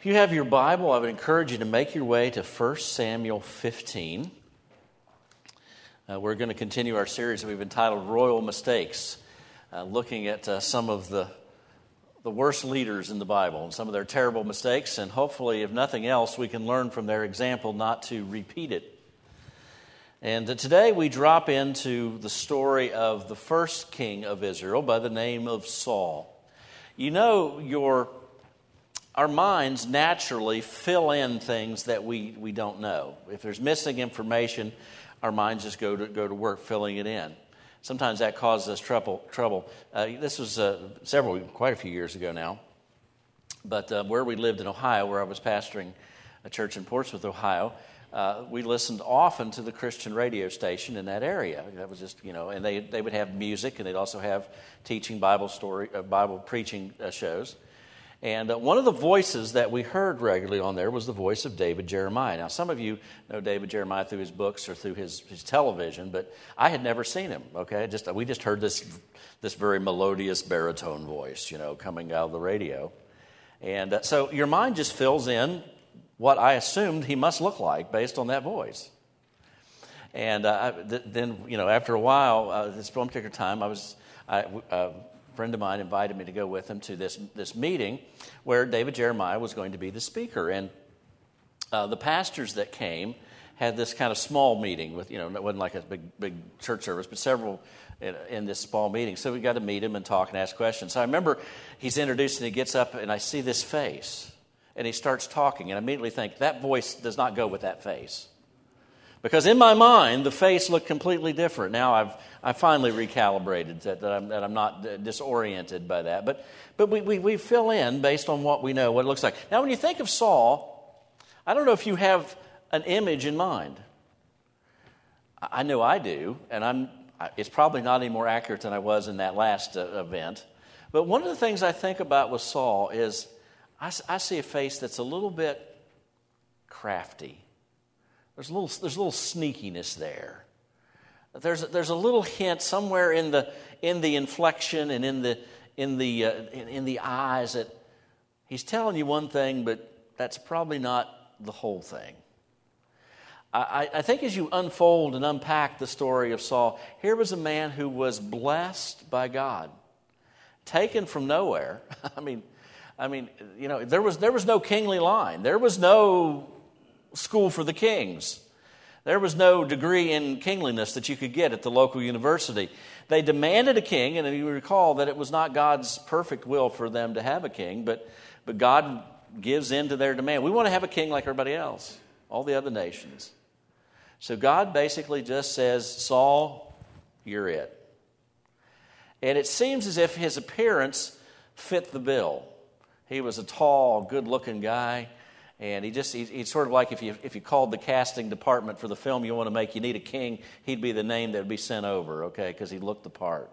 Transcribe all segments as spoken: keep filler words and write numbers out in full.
If you have your Bible, I would encourage you to make your way to First Samuel fifteen. Uh, we're going to continue our series that we've entitled Royal Mistakes, uh, looking at uh, some of the, the worst leaders in the Bible and some of their terrible mistakes, and hopefully, if nothing else, we can learn from their example not to repeat it. And uh, today we drop into the story of the first king of Israel by the name of Saul. You know, your Our minds naturally fill in things that we, we don't know. If there's missing information, our minds just go to go to work filling it in. Sometimes that causes us trouble. Trouble. Uh, this was uh, several, quite a few years ago now. But uh, where we lived in Ohio, where I was pastoring a church in Portsmouth, Ohio, uh, we listened often to the Christian radio station in that area. That was just, you know, and they they would have music, and they'd also have teaching Bible story, uh, Bible preaching uh, shows. And uh, one of the voices that we heard regularly on there was the voice of David Jeremiah. Now, some of you know David Jeremiah through his books or through his, his television, but I had never seen him, okay? Just we just heard this this very melodious baritone voice, you know, coming out of the radio. And uh, so your mind just fills in what I assumed he must look like based on that voice. And uh, th- then, you know, after a while, uh, this one particular time, I was... I, uh, A friend of mine invited me to go with him to this this meeting where David Jeremiah was going to be the speaker. And uh, the pastors that came had this kind of small meeting with, you know, it wasn't like a big big church service, but several in, in this small meeting. So we got to meet him and talk and ask questions. So I remember he's introduced and he gets up and I see this face and he starts talking and I immediately think that voice does not go with that face. Because in my mind, the face looked completely different. Now I've I finally recalibrated that, that, I'm, that I'm not disoriented by that. But but we, we, we fill in based on what we know, what it looks like. Now when you think of Saul, I don't know if you have an image in mind. I know I do, and I'm. It's probably not any more accurate than I was in that last uh, event. But one of the things I think about with Saul is I, I see a face that's a little bit crafty. There's a little, there's a little sneakiness there. There's a, there's a little hint somewhere in the in the inflection and in the in the uh, in, in the eyes that he's telling you one thing, but that's probably not the whole thing. I, I think as you unfold and unpack the story of Saul, here was a man who was blessed by God, taken from nowhere. I mean, I mean, you know, there was there was no kingly line. There was no school for the kings. There was no degree in kingliness that you could get at the local university. They demanded a king, and you recall that it was not God's perfect will for them to have a king, but, but God gives in to their demand. We want to have a king like everybody else, all the other nations. So God basically just says, Saul, you're it. And it seems as if his appearance fit the bill. He was a tall, good-looking guy. And he just, he, he's sort of like if you if you called the casting department for the film you want to make, you need a king, he'd be the name that would be sent over, okay, because he looked the part.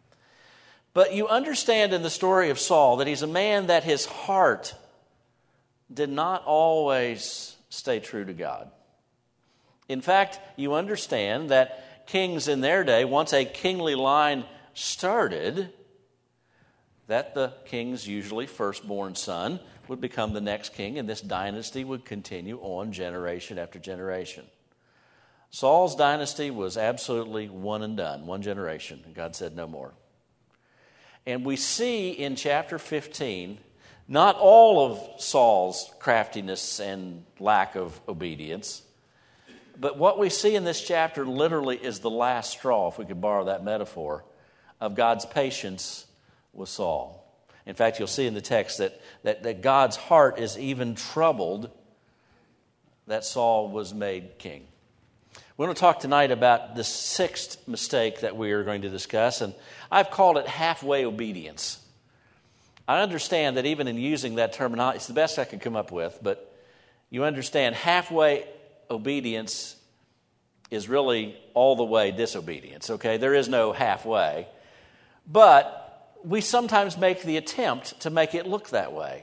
But you understand in the story of Saul that he's a man that his heart did not always stay true to God. In fact, you understand that kings in their day, once a kingly line started, that the king's usually firstborn son would become the next king, and this dynasty would continue on generation after generation. Saul's dynasty was absolutely one and done, one generation, and God said no more. And we see in chapter fifteen, not all of Saul's craftiness and lack of obedience, but what we see in this chapter literally is the last straw, if we could borrow that metaphor, of God's patience with Saul. In fact, you'll see in the text that, that, that God's heart is even troubled that Saul was made king. We're going to talk tonight about the sixth mistake that we are going to discuss, and I've called it halfway obedience. I understand that even in using that terminology, it's the best I could come up with, but you understand halfway obedience is really all the way disobedience, okay? There is no halfway. But we sometimes make the attempt to make it look that way.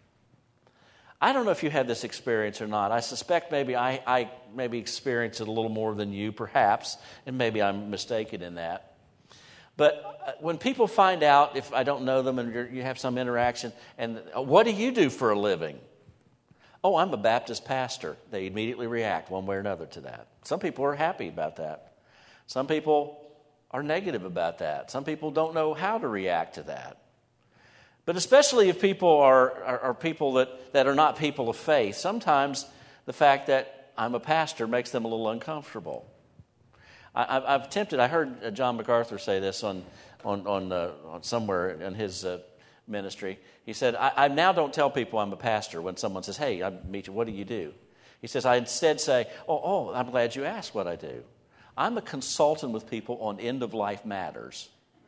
I don't know if you had this experience or not. I suspect maybe I, I maybe experienced it a little more than you, perhaps, and maybe I'm mistaken in that. But when people find out, if I don't know them and you're, you have some interaction, and what do you do for a living? Oh, I'm a Baptist pastor. They immediately react one way or another to that. Some people are happy about that. Some people are negative about that. Some people don't know how to react to that. But especially if people are, are, are people that, that are not people of faith, sometimes the fact that I'm a pastor makes them a little uncomfortable. I, I've, I've attempted, I heard John MacArthur say this on, on, on, uh, on somewhere in his uh, ministry. He said, I, I now don't tell people I'm a pastor when someone says, hey, I meet you, what do you do? He says, I instead say, oh, oh, I'm glad you asked what I do. I'm a consultant with people on end-of-life matters.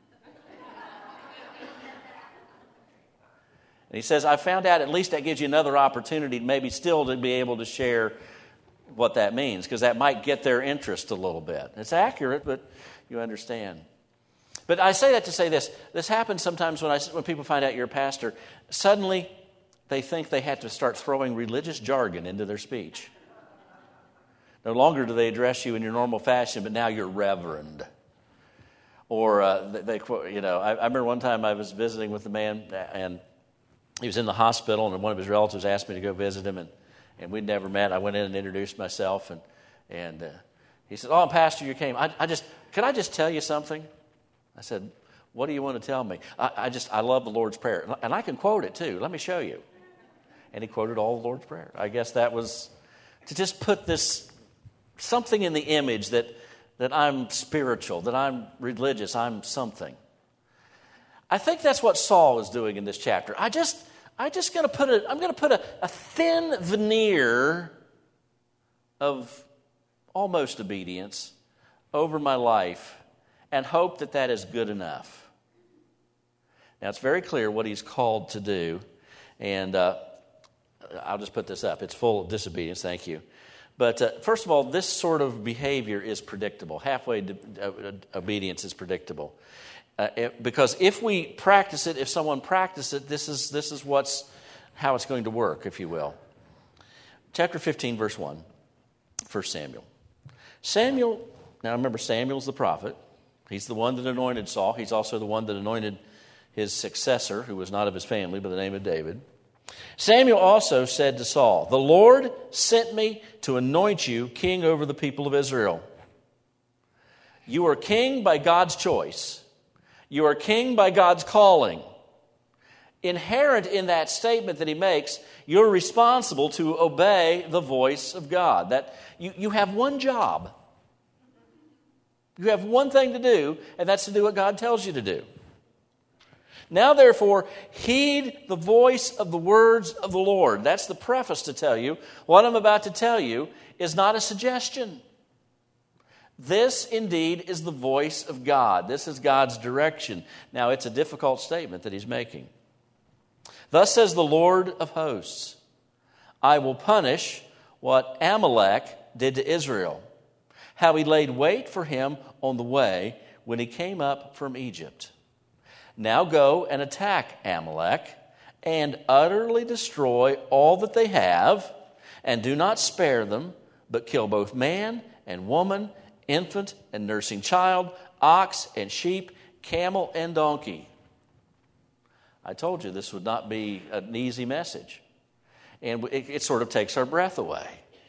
And he says, I found out at least that gives you another opportunity maybe still to be able to share what that means, because that might get their interest a little bit. It's accurate, but you understand. But I say that to say this. This happens sometimes when I, when people find out you're a pastor. Suddenly, they think they have to start throwing religious jargon into their speech. No longer do they address you in your normal fashion, but now you're reverend. Or, uh, they, they, you know, I, I remember one time I was visiting with a man, and he was in the hospital, and one of his relatives asked me to go visit him, and, and we'd never met. I went in and introduced myself, and and uh, he said, "Oh, Pastor, you came. I, I just, can I just tell you something?" I said, "What do you want to tell me?" I, I just, I love the Lord's Prayer, and I can quote it too. Let me show you. And he quoted all the Lord's Prayer. I guess that was to just put this something in the image that that I'm spiritual, that I'm religious, I'm something. I think that's what Saul is doing in this chapter. I just, I just going to put a, I'm going to put a, a thin veneer of almost obedience over my life and hope that that is good enough. Now, it's very clear what he's called to do, and uh, I'll just put this up. It's full of disobedience, thank you. But uh, first of all, this sort of behavior is predictable. Halfway to, uh, obedience is predictable. Uh, it, because if we practice it, if someone practices it, this is this is what's how it's going to work, if you will. Chapter fifteen, verse one, First Samuel. Samuel, now remember, Samuel's the prophet. He's the one that anointed Saul. He's also the one that anointed his successor, who was not of his family, by the name of David. Samuel also said to Saul, "The Lord sent me to anoint you king over the people of Israel." You are king by God's choice. You are king by God's calling. Inherent in that statement that he makes, you're responsible to obey the voice of God. That you, you have one job. You have one thing to do, and that's to do what God tells you to do. Now, therefore, heed the voice of the words of the Lord. That's the preface to tell you. What I'm about to tell you is not a suggestion. This, indeed, is the voice of God. This is God's direction. Now, it's a difficult statement that he's making. Thus says the Lord of hosts, I will punish what Amalek did to Israel, how he laid wait for him on the way when he came up from Egypt. Now go and attack Amalek and utterly destroy all that they have, and do not spare them, but kill both man and woman, infant and nursing child, ox and sheep, camel and donkey. I told you this would not be an easy message. And it, it sort of takes our breath away.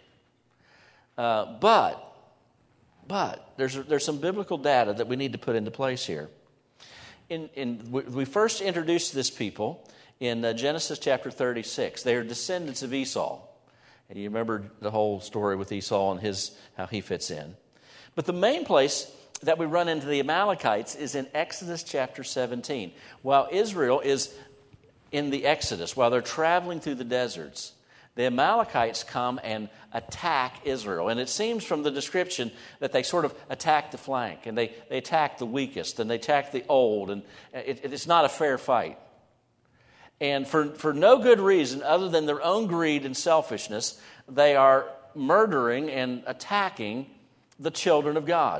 Uh, but, but there's, there's some biblical data that we need to put into place here. In, in, we first introduced this people in uh, Genesis chapter thirty-six. They are descendants of Esau. And you remember the whole story with Esau and his how he fits in. But the main place that we run into the Amalekites is in Exodus chapter seventeen. While Israel is in the Exodus, while they're traveling through the deserts, the Amalekites come and attack Israel. And it seems from the description that they sort of attack the flank, and they, they attack the weakest, and they attack the old, and it, it's not a fair fight. And for, for no good reason other than their own greed and selfishness, they are murdering and attacking the children of God.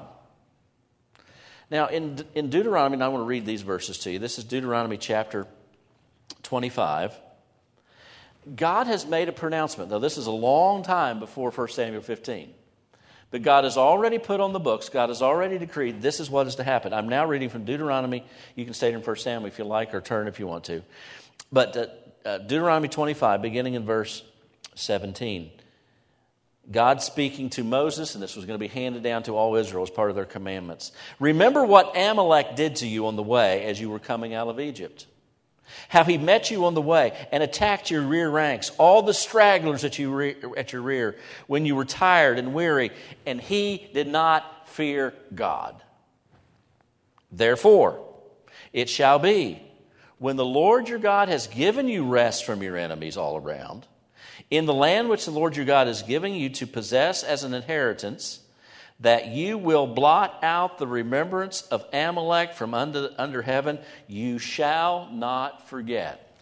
Now, in, in Deuteronomy, and I want to read these verses to you. This is Deuteronomy chapter twenty-five. God has made a pronouncement, though this is a long time before First Samuel fifteen. But God has already put on the books, God has already decreed, this is what is to happen. I'm now reading from Deuteronomy. You can stay in First Samuel if you like, or turn if you want to. But uh, uh, Deuteronomy twenty-five, beginning in verse seventeen. God speaking to Moses, and this was going to be handed down to all Israel as part of their commandments. Remember what Amalek did to you on the way as you were coming out of Egypt. How he met you on the way and attacked your rear ranks, all the stragglers at, you re- at your rear when you were tired and weary, and he did not fear God. Therefore, it shall be, when the Lord your God has given you rest from your enemies all around, in the land which the Lord your God is giving you to possess as an inheritance, that you will blot out the remembrance of Amalek from under, under heaven. You shall not forget.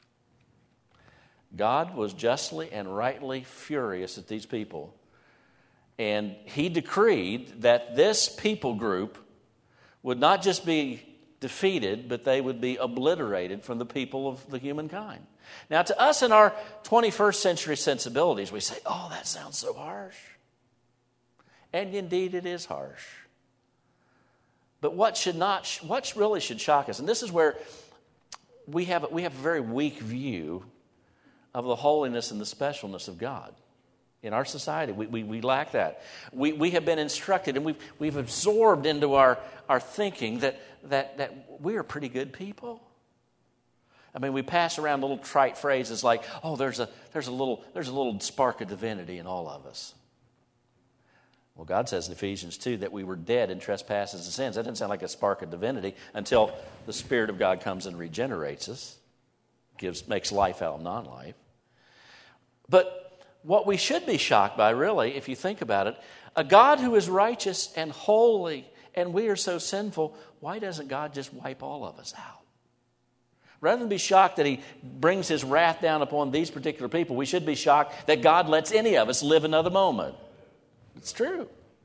God was justly and rightly furious at these people. And he decreed that this people group would not just be defeated, but they would be obliterated from the people of the humankind. Now, to us in our twenty-first century sensibilities, we say, oh, that sounds so harsh. And indeed, it is harsh. But what should not, what really should shock us, and this is where we have, we have a very weak view of the holiness and the specialness of God. In our society, we, we, we lack that. We, we have been instructed and we've, we've absorbed into our, our thinking that, that, that we are pretty good people. I mean, we pass around little trite phrases like, oh, there's a, there's a, little, there's a little spark of divinity in all of us. Well, God says in Ephesians two that we were dead in trespasses and sins. That doesn't sound like a spark of divinity until the Spirit of God comes and regenerates us, gives, makes life out of non-life. But what we should be shocked by, really, if you think about it, a God who is righteous and holy, and we are so sinful, why doesn't God just wipe all of us out? Rather than be shocked that he brings his wrath down upon these particular people, we should be shocked that God lets any of us live another moment. It's true.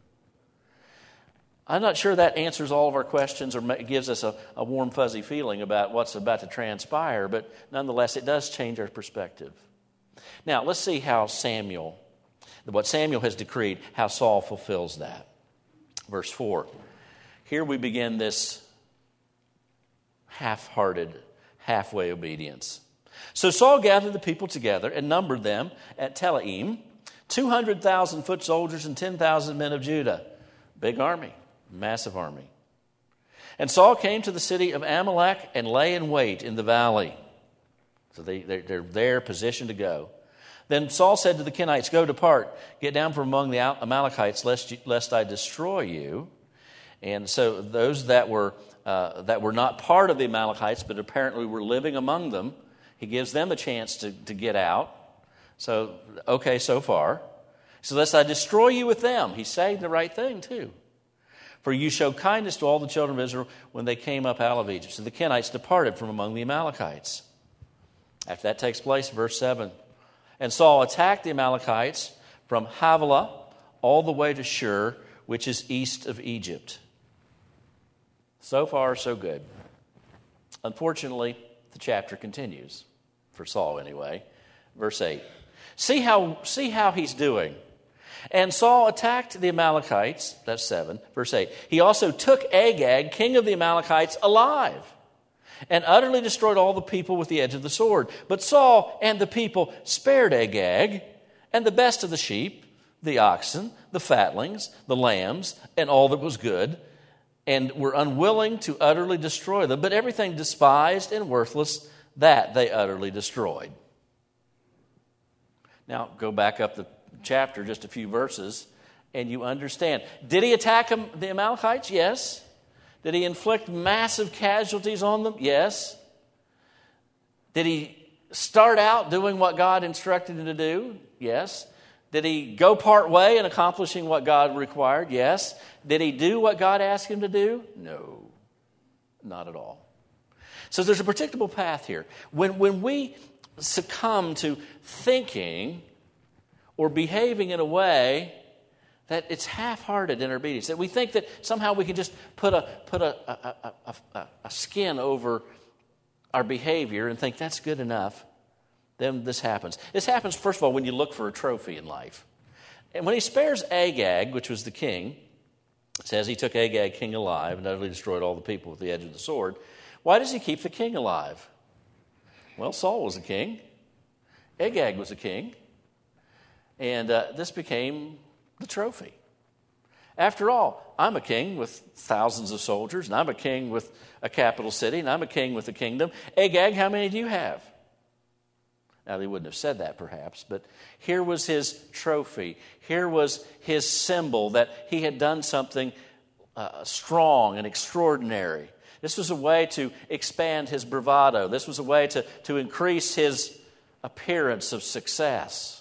I'm not sure that answers all of our questions or gives us a, a warm, fuzzy feeling about what's about to transpire, but nonetheless, it does change our perspective. Now, let's see how Samuel, what Samuel has decreed, how Saul fulfills that. Verse four. Here we begin this half-hearted, halfway obedience. So Saul gathered the people together and numbered them at Telaim, two hundred thousand foot soldiers and ten thousand men of Judah. Big army, massive army. And Saul came to the city of Amalek and lay in wait in the valley. So they, they're, they're there, positioned to go. Then Saul said to the Kenites, go depart, get down from among the Amalekites, lest, you, lest I destroy you. And so those that were uh, that were not part of the Amalekites, but apparently were living among them, he gives them a chance to, to get out. So, okay, so far. So lest I destroy you with them. He's saying the right thing, too. For you showed kindness to all the children of Israel when they came up out of Egypt. So the Kenites departed from among the Amalekites. After that takes place, verse seven. And Saul attacked the Amalekites from Havilah all the way to Shur, which is east of Egypt. So far, so good. Unfortunately, the chapter continues, for Saul anyway. Verse eight. See how, see how he's doing. And Saul attacked the Amalekites, that's seven, verse eight. He also took Agag, king of the Amalekites, alive, and utterly destroyed all the people with the edge of the sword. But Saul and the people spared Agag, and the best of the sheep, the oxen, the fatlings, the lambs, and all that was good, and were unwilling to utterly destroy them. But everything despised and worthless, that they utterly destroyed. Now, go back up the chapter just a few verses, and you understand. Did he attack them, the Amalekites? Yes. Did he inflict massive casualties on them? Yes. Did he start out doing what God instructed him to do? Yes. Did he go part way in accomplishing what God required? Yes. Did he do what God asked him to do? No, not at all. So there's a predictable path here. When, when we succumb to thinking or behaving in a way that it's half-hearted in our obedience, that we think that somehow we can just put a put a, a, a, a, a skin over our behavior and think that's good enough, then this happens. This happens, first of all, when you look for a trophy in life. And when he spares Agag, which was the king, it says he took Agag, king alive, and utterly destroyed all the people with the edge of the sword. Why does he keep the king alive? Well, Saul was a king. Agag was a king. And uh, this became the trophy. After all, I'm a king with thousands of soldiers, and I'm a king with a capital city, and I'm a king with a kingdom. Agag, how many do you have? Now, he wouldn't have said that perhaps, but here was his trophy. Here was his symbol that he had done something uh, strong and extraordinary. This was a way to expand his bravado. This was a way to, to increase his appearance of success.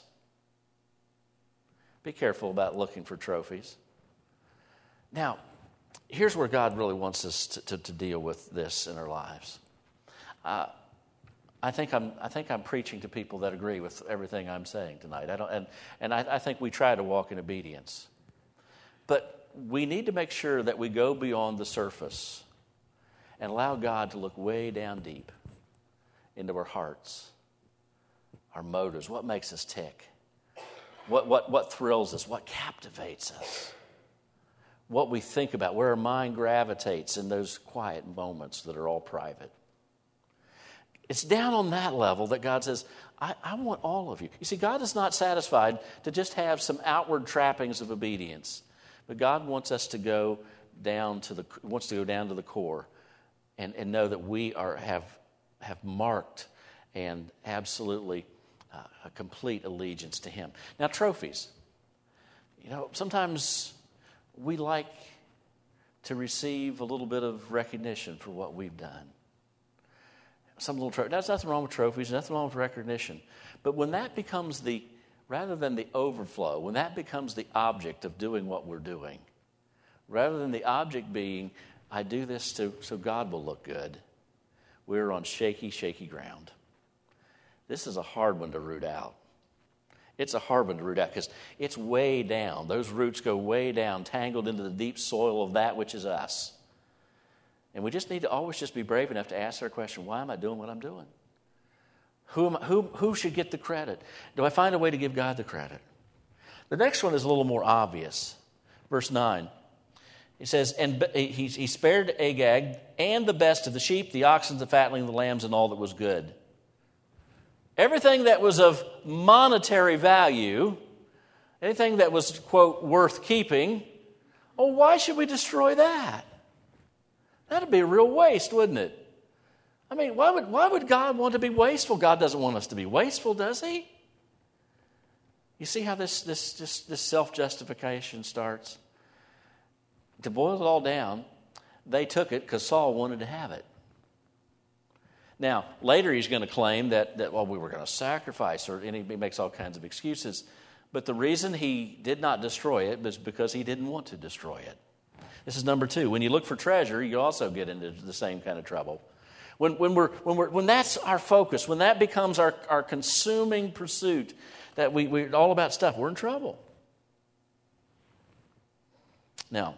Be careful about looking for trophies. Now, here's where God really wants us to, to, to deal with this in our lives. Uh, I think I'm I think I'm preaching to people that agree with everything I'm saying tonight. I don't, and and I, I think we try to walk in obedience. But we need to make sure that we go beyond the surface and allow God to look way down deep into our hearts, our motives, what makes us tick, what what what thrills us, what captivates us, what we think about, where our mind gravitates in those quiet moments that are all private. It's down on that level that God says, I, I want all of you. You see, God is not satisfied to just have some outward trappings of obedience, but God wants us to go down to the wants to go down to the core, and, and know that we are have have marked and absolutely uh, a complete allegiance to Him. Now, trophies. You know, sometimes we like to receive a little bit of recognition for what we've done. Some little trophy. There's nothing wrong with trophies, nothing wrong with recognition. But when that becomes the, rather than the overflow, when that becomes the object of doing what we're doing, rather than the object being, I do this to, so God will look good, we're on shaky, shaky ground. This is a hard one to root out. It's a hard one to root out because it's way down. Those roots go way down, tangled into the deep soil of that which is us. And we just need to always just be brave enough to ask our question, why am I doing what I'm doing? Who, am I, who, who should get the credit? Do I find a way to give God the credit? The next one is a little more obvious. Verse nine. He says, and he, he spared Agag and the best of the sheep, the oxen, the fatling, the lambs, and all that was good. Everything that was of monetary value, anything that was, quote, worth keeping, oh, why should we destroy that? That'd be a real waste, wouldn't it? I mean, why would, why would God want to be wasteful? God doesn't want us to be wasteful, does He? You see how this, this, this, this self-justification starts? To boil it all down, they took it because Saul wanted to have it. Now, later he's going to claim that, that well, we were going to sacrifice, or, and he makes all kinds of excuses. But the reason he did not destroy it was because he didn't want to destroy it. This is number two. When you look for treasure, you also get into the same kind of trouble. When, when, we're, when, we're, when that's our focus, when that becomes our, our consuming pursuit, that we, we're all about stuff, we're in trouble. Now,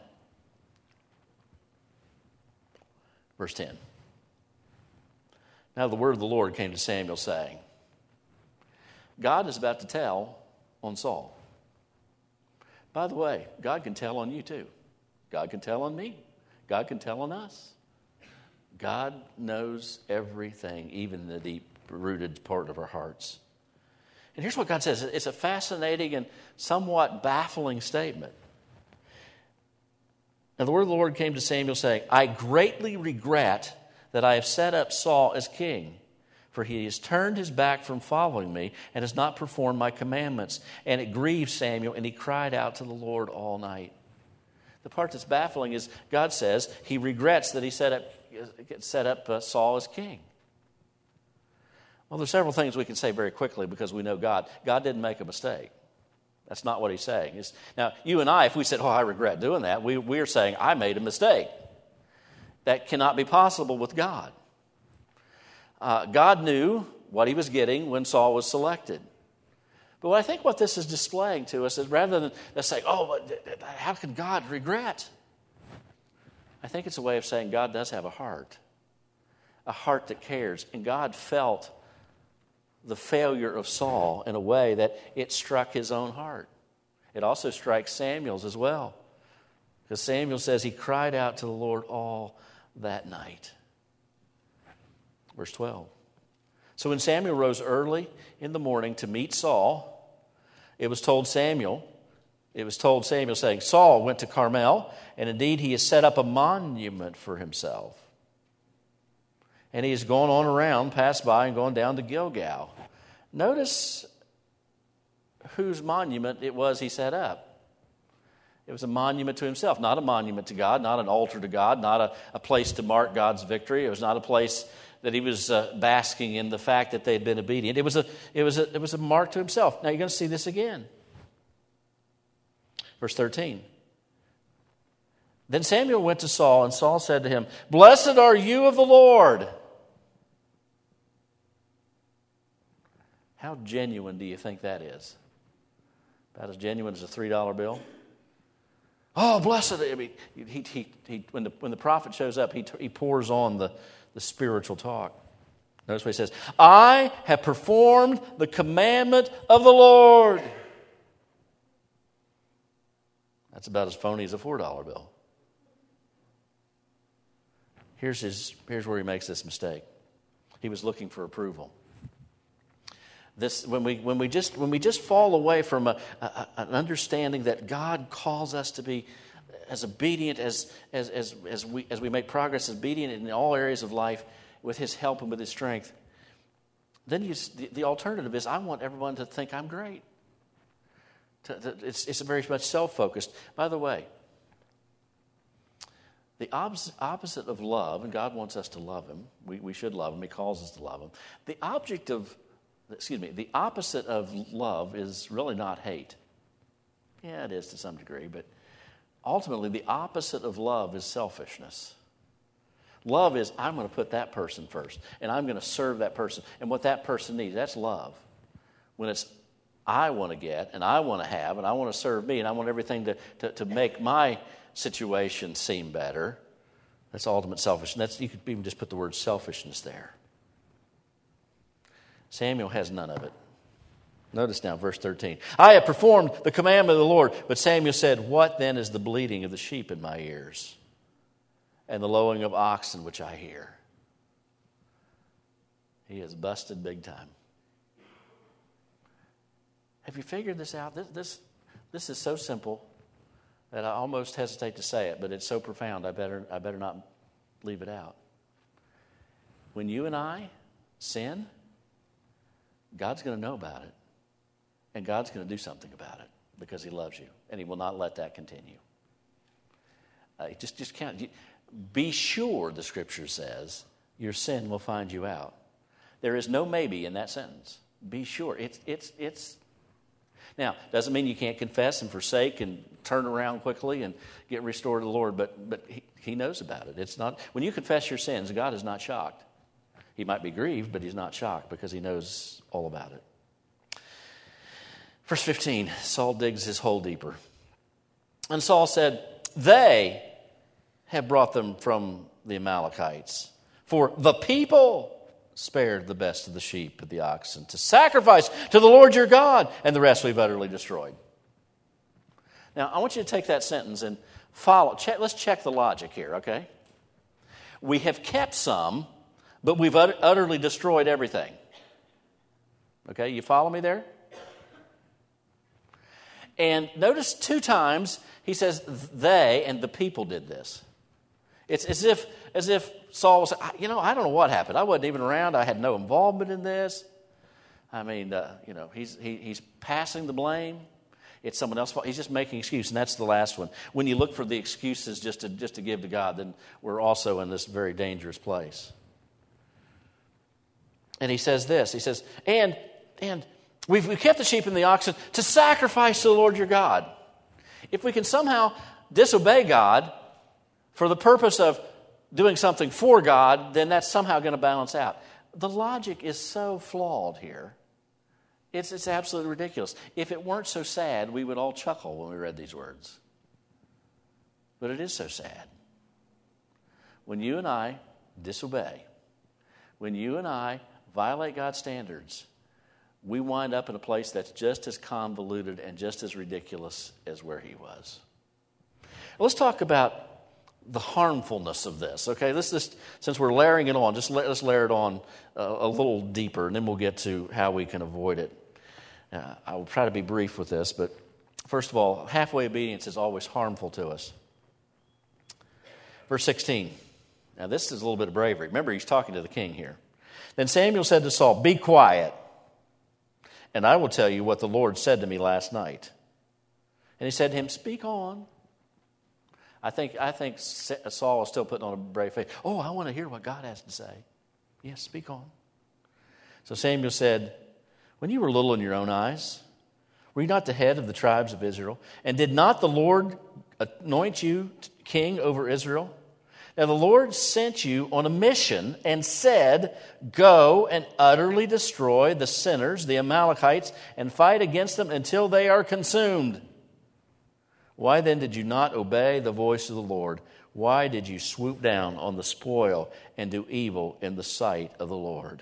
verse ten. Now the word of the Lord came to Samuel saying, God is about to tell on Saul. By the way, God can tell on you too. God can tell on me. God can tell on us. God knows everything, even in the deep-rooted part of our hearts. And here's what God says. It's a fascinating and somewhat baffling statement. Now the word of the Lord came to Samuel saying, I greatly regret that I have set up Saul as king, for he has turned his back from following me and has not performed my commandments. And it grieved Samuel, and he cried out to the Lord all night. The part that's baffling is God says he regrets that he set up, set up uh, Saul as king. Well, there's several things we can say very quickly because we know God. God didn't make a mistake. That's not what he's saying. It's, now, you and I, if we said, oh, I regret doing that, we, we're saying, I made a mistake. That cannot be possible with God. Uh, God knew what he was getting when Saul was selected. But what I think what this is displaying to us is rather than let's say, oh, how can God regret? I think it's a way of saying God does have a heart, a heart that cares. And God felt the failure of Saul in a way that it struck his own heart. It also strikes Samuel's as well. Because Samuel says he cried out to the Lord all that night. Verse twelve. So when Samuel rose early in the morning to meet Saul, It was told Samuel, it was told Samuel saying, Saul went to Carmel, and indeed he has set up a monument for himself. And he has gone on around, passed by, and gone down to Gilgal. Notice whose monument it was he set up. It was a monument to himself, not a monument to God, not an altar to God, not a, a place to mark God's victory. It was not a place that he was uh, basking in the fact that they had been obedient. It was a, it was a, it was a mark to himself. Now you're going to see this again. Verse thirteen. Then Samuel went to Saul, and Saul said to him, Blessed are you of the Lord. How genuine do you think that is? About as genuine as a three dollar bill. Oh, blessed! I mean, he, he, he, when the when the prophet shows up, he he pours on the, the spiritual talk. Notice what he says: I have performed the commandment of the Lord. That's about as phony as a four dollar bill. Here's his. Here's where he makes this mistake. He was looking for approval. This when we when we just when we just fall away from a, a, an understanding that God calls us to be as obedient as as as as we as we make progress, obedient in all areas of life with His help and with His strength. Then you, the, the alternative is I want everyone to think I'm great. To, to, it's it's very much self-focused. By the way, the opposite, opposite of love, and God wants us to love Him. We we should love Him. He calls us to love Him. The object of Excuse me, the opposite of love is really not hate. Yeah, it is to some degree, but ultimately the opposite of love is selfishness. Love is, I'm going to put that person first, and I'm going to serve that person, and what that person needs, that's love. When it's, I want to get, and I want to have, and I want to serve me, and I want everything to, to, to make my situation seem better, that's ultimate selfishness. That's, you could even just put the word selfishness there. Samuel has none of it. Notice now, verse thirteen. I have performed the commandment of the Lord. But Samuel said, What then is the bleating of the sheep in my ears, and the lowing of oxen which I hear? He is busted big time. Have you figured this out? This, this, this is so simple that I almost hesitate to say it, but it's so profound I better, I better not leave it out. When you and I sin, God's going to know about it, and God's going to do something about it because He loves you, and He will not let that continue. Uh, just, just count. Be sure, the Scripture says, your sin will find you out. There is no maybe in that sentence. Be sure. It's, it's, it's. Now, doesn't mean you can't confess and forsake and turn around quickly and get restored to the Lord, but but He, he knows about it. It's not when you confess your sins, God is not shocked. He might be grieved, but He's not shocked because He knows all about it. Verse fifteen, Saul digs his hole deeper. And Saul said, They have brought them from the Amalekites, for the people spared the best of the sheep and the oxen to sacrifice to the Lord your God, and the rest we've utterly destroyed. Now, I want you to take that sentence and follow. Check, let's check the logic here, okay? We have kept some, but we've utterly destroyed everything. Okay, you follow me there? And notice two times he says they and the people did this. It's as if as if Saul was, you know, I don't know what happened. I wasn't even around. I had no involvement in this. I mean, uh, you know, he's he, he's passing the blame. It's someone else's fault. He's just making excuses, and that's the last one. When you look for the excuses just to just to give to God, then we're also in this very dangerous place. And he says this. He says, and and we've, we've kept the sheep and the oxen to sacrifice to the Lord your God. If we can somehow disobey God for the purpose of doing something for God, then that's somehow going to balance out. The logic is so flawed here. It's, it's absolutely ridiculous. If it weren't so sad, we would all chuckle when we read these words. But it is so sad. When you and I disobey, when you and I violate God's standards, we wind up in a place that's just as convoluted and just as ridiculous as where he was. Let's talk about the harmfulness of this. Okay, let's just, since we're layering it on, just let, let's layer it on a, a little deeper, and then we'll get to how we can avoid it. Uh, I will try to be brief with this, but first of all, halfway obedience is always harmful to us. Verse sixteen. Now this is a little bit of bravery. Remember, he's talking to the king here. Then Samuel said to Saul, "Be quiet, and I will tell you what the Lord said to me last night." And he said to him, "Speak on." I think I think Saul is still putting on a brave face. "Oh, I want to hear what God has to say." "Yes, speak on." So Samuel said, "When you were little in your own eyes, were you not the head of the tribes of Israel? And did not the Lord anoint you king over Israel? Now the Lord sent you on a mission and said, 'Go and utterly destroy the sinners, the Amalekites, and fight against them until they are consumed.' Why then did you not obey the voice of the Lord? Why did you swoop down on the spoil and do evil in the sight of the Lord?"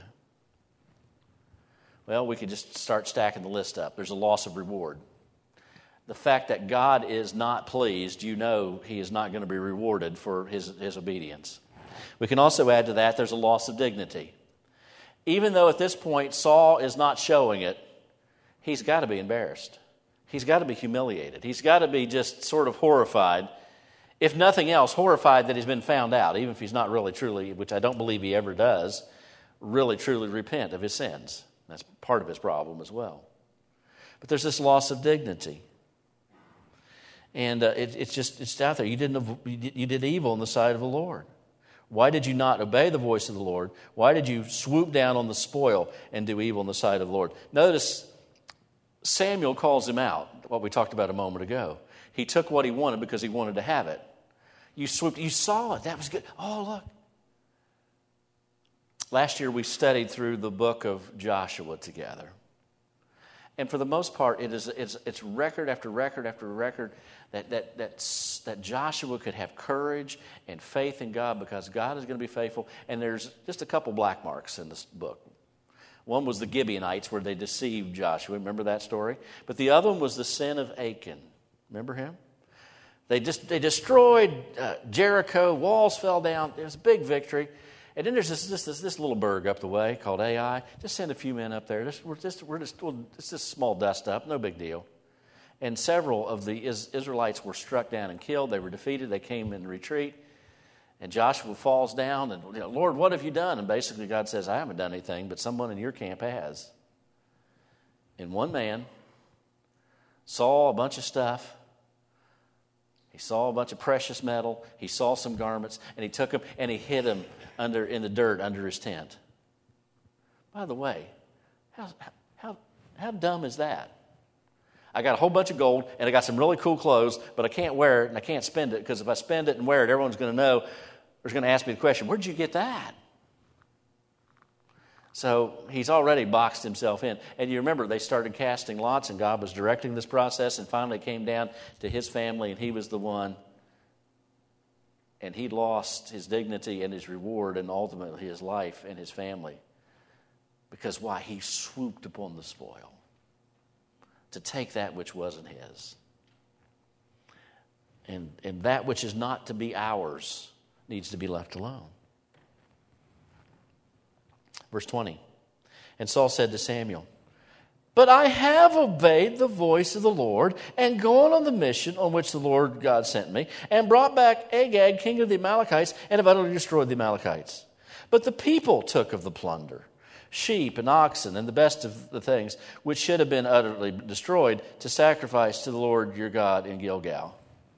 Well, we could just start stacking the list up. There's a loss of reward. The fact that God is not pleased, you know he is not going to be rewarded for his, his obedience. We can also add to that there's a loss of dignity. Even though at this point Saul is not showing it, he's got to be embarrassed. He's got to be humiliated. He's got to be just sort of horrified. If nothing else, horrified that he's been found out, even if he's not really truly, which I don't believe he ever does, really truly repent of his sins. That's part of his problem as well. But there's this loss of dignity. And uh, it, it's just, it's out there. You didn't, you did, you did evil in the sight of the Lord. Why did you not obey the voice of the Lord? Why did you swoop down on the spoil and do evil in the sight of the Lord? Notice Samuel calls him out, what we talked about a moment ago. He took what he wanted because he wanted to have it. You swooped, you saw it. That was good. Oh, look. Last year we studied through the book of Joshua together. And for the most part, it is it's, it's record after record after record that, that, that, that Joshua could have courage and faith in God because God is going to be faithful. And there's just a couple black marks in this book. One was the Gibeonites where they deceived Joshua. Remember that story? But the other one was the sin of Achan. Remember him? They just they destroyed uh, Jericho. Walls fell down. It was a big victory. And then there's this this, this this little burg up the way called Ai. Just send a few men up there. Just, we're just we're just well, it's just small dust up, no big deal. And several of the Israelites were struck down and killed. They were defeated. They came in retreat. And Joshua falls down and, you know, "Lord, what have you done?" And basically God says, "I haven't done anything, but someone in your camp has." And one man saw a bunch of stuff. He saw a bunch of precious metal. He saw some garments, and he took them and he hid them under in the dirt under his tent. By the way, how how how dumb is that? I got a whole bunch of gold, and I got some really cool clothes, but I can't wear it, and I can't spend it, because if I spend it and wear it, everyone's going to know, there's going to ask me the question, "Where'd you get that?" So he's already boxed himself in. And you remember, they started casting lots, and God was directing this process, and finally it came down to his family, and he was the one. And he lost his dignity and his reward, and ultimately his life and his family. Because why? He swooped upon the spoil to take that which wasn't his. And, and that which is not to be ours needs to be left alone. Verse twenty. And Saul said to Samuel, "But I have obeyed the voice of the Lord and gone on the mission on which the Lord God sent me and brought back Agag, king of the Amalekites, and have utterly destroyed the Amalekites. But the people took of the plunder, sheep and oxen and the best of the things which should have been utterly destroyed to sacrifice to the Lord your God in Gilgal."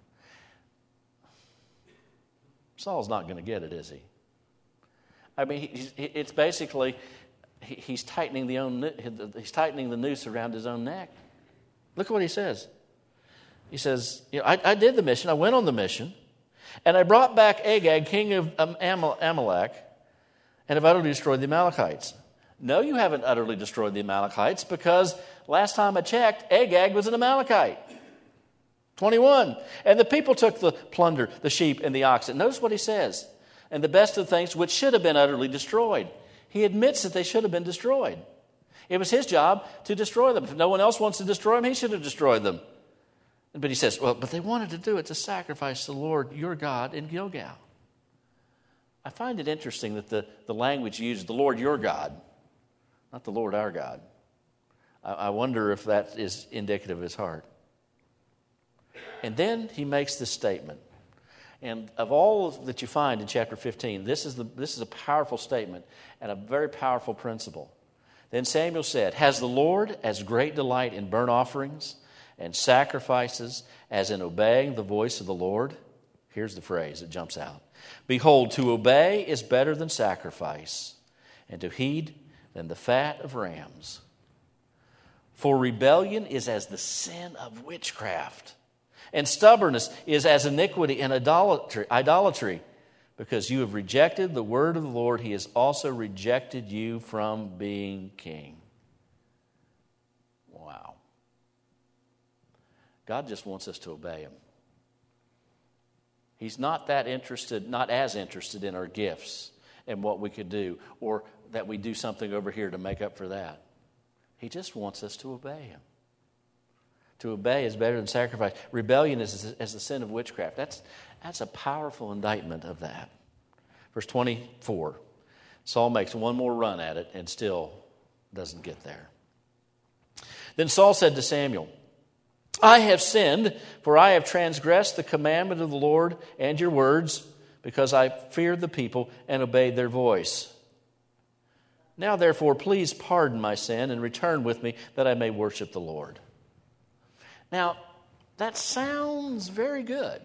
Saul's not going to get it, is he? I mean, he's, it's basically he's tightening the own he's tightening the noose around his own neck. Look at what he says. He says, "You know, I, I did the mission. I went on the mission, and I brought back Agag, king of Amalek, and have utterly destroyed the Amalekites." No, you haven't utterly destroyed the Amalekites, because last time I checked, Agag was an Amalekite. twenty-one. And the people took the plunder, the sheep, and the oxen. Notice what he says. "And the best of the things which should have been utterly destroyed." He admits that they should have been destroyed. It was his job to destroy them. If no one else wants to destroy them, he should have destroyed them. But he says, well, but they wanted to do it to sacrifice the Lord your God in Gilgal. I find it interesting that the, the language used, the Lord your God, not the Lord our God. I, I wonder if that is indicative of his heart. And then he makes this statement. And of all that you find in chapter fifteen, this is, the, this is a powerful statement and a very powerful principle. Then Samuel said, "Has the Lord as great delight in burnt offerings and sacrifices as in obeying the voice of the Lord?" Here's the phrase that jumps out. "Behold, to obey is better than sacrifice, and to heed than the fat of rams. For rebellion is as the sin of witchcraft, and stubbornness is as iniquity and idolatry. idolatry. Because you have rejected the word of the Lord, he has also rejected you from being king." Wow. God just wants us to obey him. He's not that interested, not as interested in our gifts and what we could do, or that we do something over here to make up for that. He just wants us to obey him. To obey is better than sacrifice. Rebellion is as the sin of witchcraft. That's, that's a powerful indictment of that. Verse twenty-four. Saul makes one more run at it and still doesn't get there. Then Saul said to Samuel, "I have sinned, for I have transgressed the commandment of the Lord and your words, because I feared the people and obeyed their voice. Now, therefore, please pardon my sin and return with me that I may worship the Lord." Now, that sounds very good.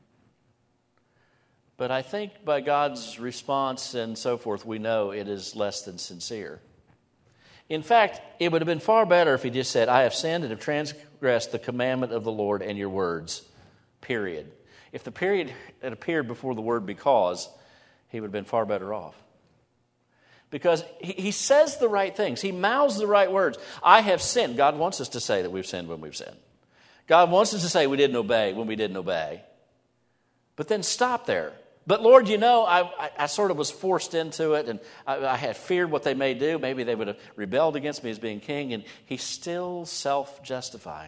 But I think by God's response and so forth, we know it is less than sincere. In fact, it would have been far better if he just said, "I have sinned and have transgressed the commandment of the Lord and your words," period. If the period had appeared before the word "because," he would have been far better off. Because he, he says the right things. He mouths the right words. "I have sinned." God wants us to say that we've sinned when we've sinned. God wants us to say we didn't obey when we didn't obey. But then stop there. "But Lord, you know, I, I, I sort of was forced into it, and I, I had feared what they may do. Maybe they would have rebelled against me as being king." And he's still self-justifying.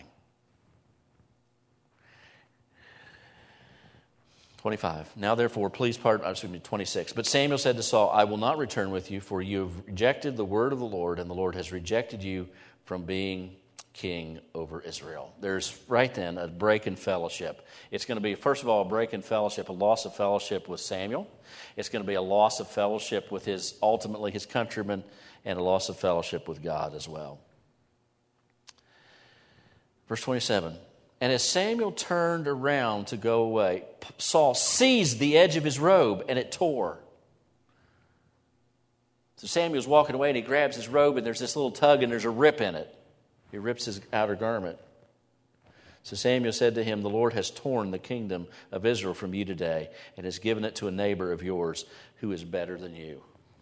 twenty-five. "Now therefore, please pardon," excuse me, twenty-six. "But Samuel said to Saul, I will not return with you, for you have rejected the word of the Lord, and the Lord has rejected you from being king over Israel." There's right then a break in fellowship. It's going to be, first of all, a break in fellowship, a loss of fellowship with Samuel. It's going to be a loss of fellowship with his, ultimately his countrymen, and a loss of fellowship with God as well. Verse twenty-seven. "And as Samuel turned around to go away, Saul seized the edge of his robe, and it tore." So Samuel's walking away, and he grabs his robe, and there's this little tug, and there's a rip in it. He rips his outer garment. So Samuel said to him, "The Lord has torn the kingdom of Israel from you today and has given it to a neighbor of yours who is better than you."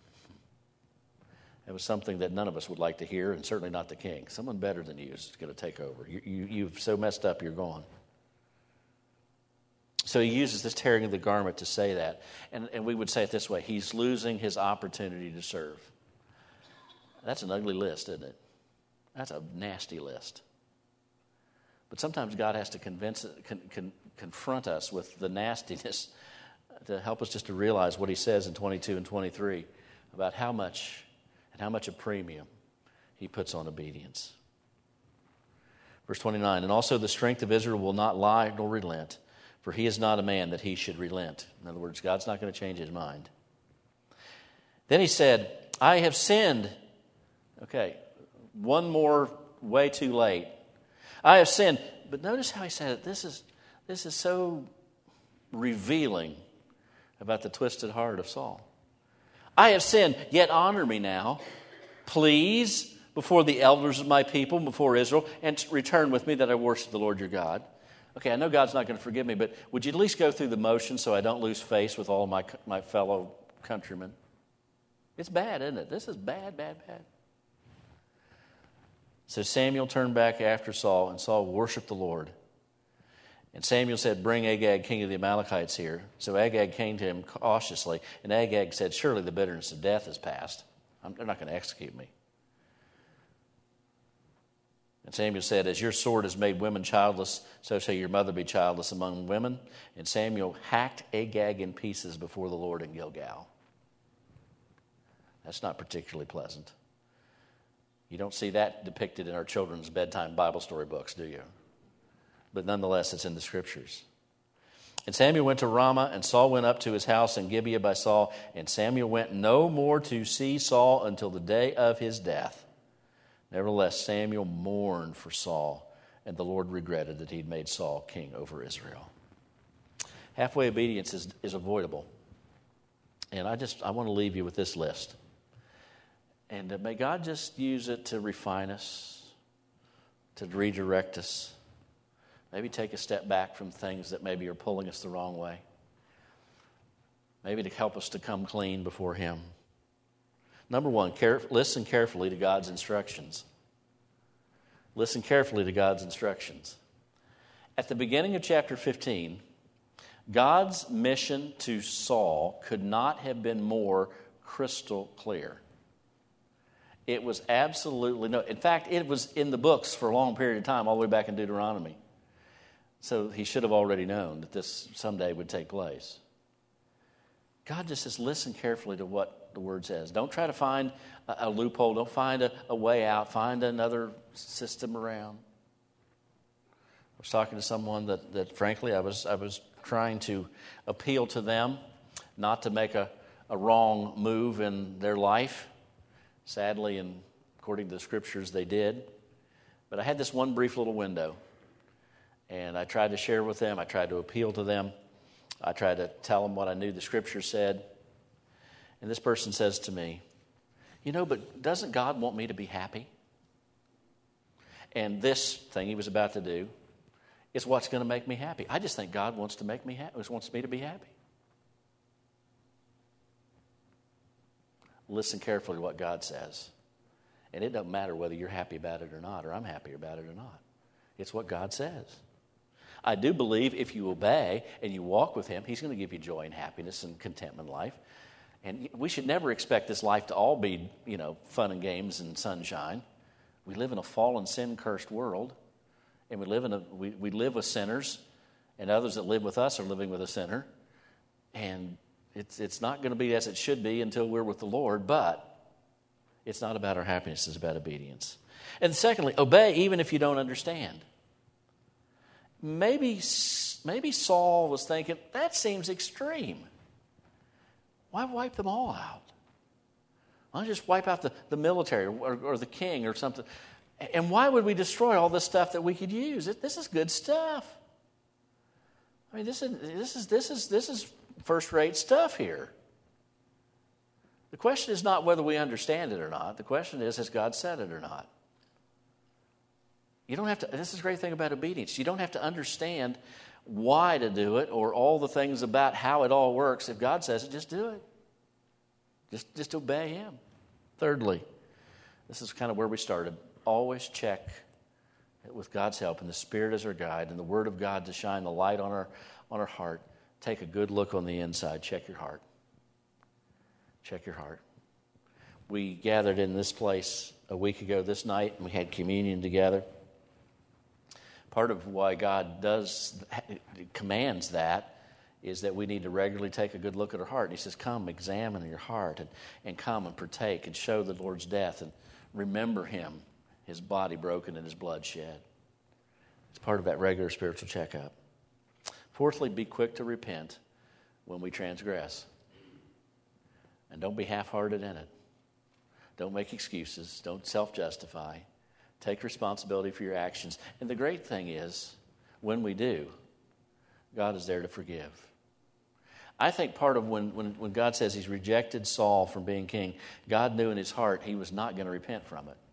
It was something that none of us would like to hear, and certainly not the king. Someone better than you is going to take over. You, you, you've so messed up, you're gone. So he uses this tearing of the garment to say that. And, and we would say it this way: he's losing his opportunity to serve. That's an ugly list, isn't it? That's a nasty list. But sometimes God has to convince, con, con, confront us with the nastiness to help us just to realize what he says in twenty-two and twenty-three about how much and how much a premium he puts on obedience. Verse twenty-nine, "And also the strength of Israel will not lie nor relent, for he is not a man that he should relent." In other words, God's not going to change his mind. Then he said, "I have sinned." Okay, one more way too late. "I have sinned." But notice how he said it. This is, this is so revealing about the twisted heart of Saul. "I have sinned, yet honor me now, please, before the elders of my people, before Israel, and return with me that I worship the Lord your God." Okay, I know God's not going to forgive me, but would you at least go through the motions so I don't lose face with all my, my fellow countrymen? It's bad, isn't it? This is bad, bad, bad. So Samuel turned back after Saul, and Saul worshiped the Lord. And Samuel said, "Bring Agag, king of the Amalekites, here." So Agag came to him cautiously, and Agag said, "Surely the bitterness of death is past. I'm, they're not going to execute me." And Samuel said, "As your sword has made women childless, so shall your mother be childless among women." And Samuel hacked Agag in pieces before the Lord in Gilgal. That's not particularly pleasant. You don't see that depicted in our children's bedtime Bible story books, do you? But nonetheless, it's in the Scriptures. And Samuel went to Ramah, and Saul went up to his house in Gibeah by Saul. And Samuel went no more to see Saul until the day of his death. Nevertheless, Samuel mourned for Saul, and the Lord regretted that he'd made Saul king over Israel. Halfway obedience is, is avoidable. And I just I want to leave you with this list. And uh, may God just use it to refine us, to redirect us. Maybe take a step back from things that maybe are pulling us the wrong way. Maybe to help us to come clean before Him. Number one, care, listen carefully to God's instructions. Listen carefully to God's instructions. At the beginning of chapter fifteen, God's mission to Saul could not have been more crystal clear. It was absolutely no. In fact, it was in the books for a long period of time, all the way back in Deuteronomy. So he should have already known that this someday would take place. God just says, listen carefully to what the Word says. Don't try to find a, a loophole. Don't find a, a way out. Find another system around. I was talking to someone that, that frankly, I was I was trying to appeal to them, not to make a, a wrong move in their life. Sadly, and according to the Scriptures, they did. But I had this one brief little window. And I tried to share with them. I tried to appeal to them. I tried to tell them what I knew the Scripture said. And this person says to me, you know, but doesn't God want me to be happy? And this thing he was about to do is what's going to make me happy. I just think God wants to make me happy. Wants me to be happy. Listen carefully to what God says. And it doesn't matter whether you're happy about it or not, or I'm happy about it or not. It's what God says. I do believe if you obey and you walk with Him, He's going to give you joy and happiness and contentment in life. And we should never expect this life to all be, you know, fun and games and sunshine. We live in a fallen, sin-cursed world, and we live in a we, we live with sinners, and others that live with us are living with a sinner. And it's it's not going to be as it should be until we're with the Lord, but it's not about our happiness, it's about obedience. And secondly, obey even if you don't understand. Maybe, maybe Saul was thinking, that seems extreme. Why wipe them all out? Why don't you just wipe out the, the military or, or the king or something? And why would we destroy all this stuff that we could use? It, this is good stuff. I mean, this is this is this is this is first-rate stuff here. The question is not whether we understand it or not. The question is, has God said it or not? You don't have to, this is the great thing about obedience. You don't have to understand why to do it or all the things about how it all works. If God says it, just do it. Just, just obey Him. Thirdly, this is kind of where we started. Always check with God's help and the Spirit as our guide and the Word of God to shine the light on our, on our heart. Take a good look on the inside. Check your heart. Check your heart. We gathered in this place a week ago this night, and we had communion together. Part of why God does commands that is that we need to regularly take a good look at our heart. And He says, come, examine your heart, and, and come and partake and show the Lord's death and remember Him, His body broken and His blood shed. It's part of that regular spiritual checkup. Fourthly, be quick to repent when we transgress. And don't be half-hearted in it. Don't make excuses. Don't self-justify. Take responsibility for your actions. And the great thing is, when we do, God is there to forgive. I think part of when, when, when God says He's rejected Saul from being king, God knew in His heart He was not going to repent from it.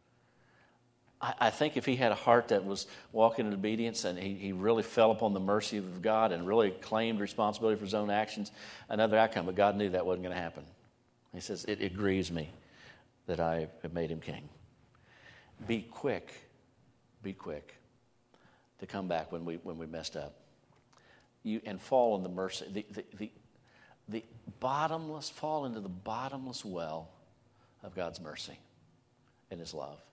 I, I think if he had a heart that was walking in obedience and he, he really fell upon the mercy of God and really claimed responsibility for his own actions, another outcome. But God knew that wasn't going to happen. He says, it, it grieves me that I have made him king. Be quick, be quick to come back when we when we messed up. You and fall in the mercy, the the the, the bottomless, fall into the bottomless well of God's mercy and His love.